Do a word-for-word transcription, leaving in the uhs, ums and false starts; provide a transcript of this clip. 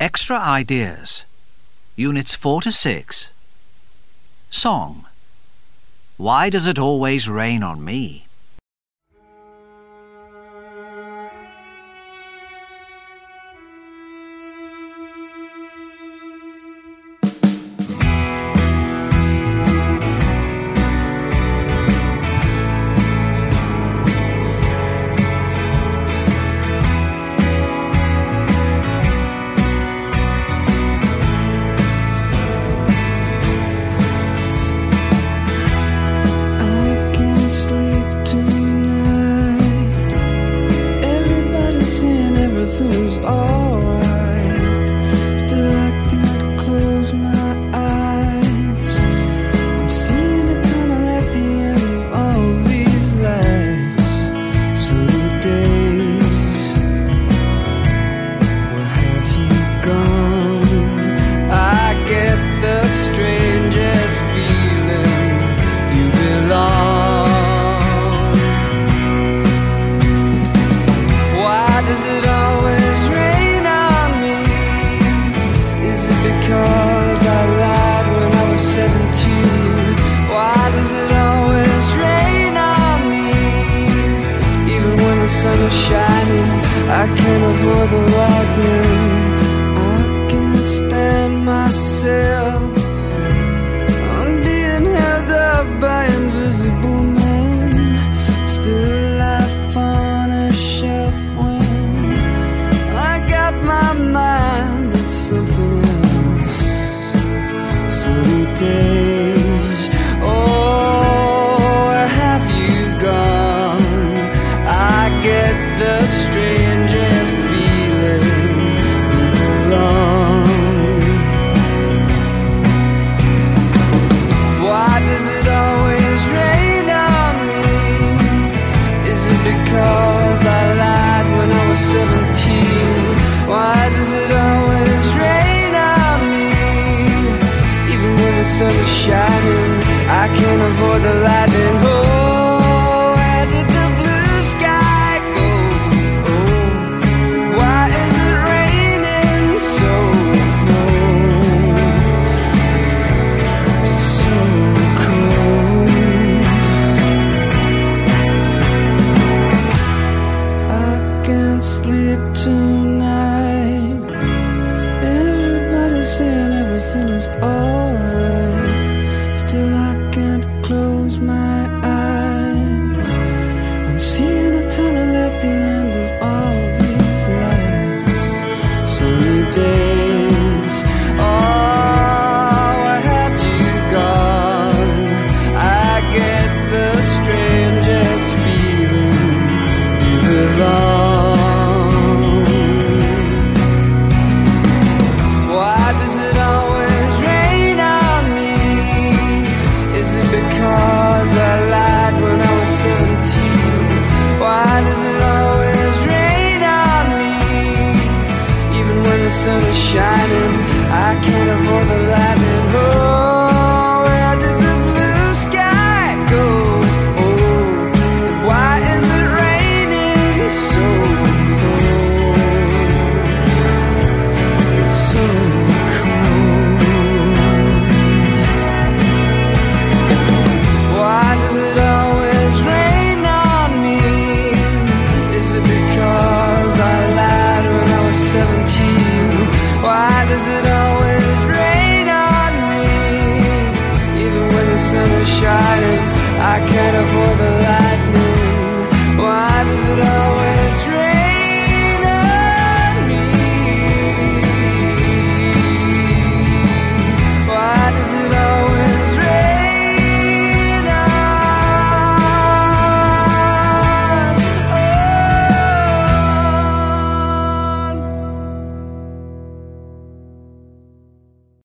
Extra Ideas. Units four to six. Song. Why does it always rain on me? I can't avoid the lightning. I can't stand myself. I'm being held up by invisible men. Still life on a shelf when I got my mind on something else. Sunny days, oh, where have you gone? I get the strangest feeling you belong. Why does it always rain on me? Is it because I lied when I was seventeen? Why does it always rain on me? Even when the sun is shining, I can't avoid the lightning. Oh, where did the blue sky go? Oh, why is it raining so cold? It's so cold. I can't sleep tonight. Everybody's saying everything is alright. Still I can't close my eyes. I'm seeing a tunnel at the end of all these lights. Sunny days, oh, where have you gone? I get the strangest feeling you belong. Why does it always rain on me? Is it because I lied when I was seventeen? Why does it always rain on me? Even when the sun is shining, I can't avoid the lightning. Oh, where did the blue sky go? Oh, and why is it raining so cold? It's so cold. Why does it always rain on me? Is it because I lied when I was seventeen? Why does it always rain on me? Even when the sun is shining, I can't avoid the lightning. Why does it always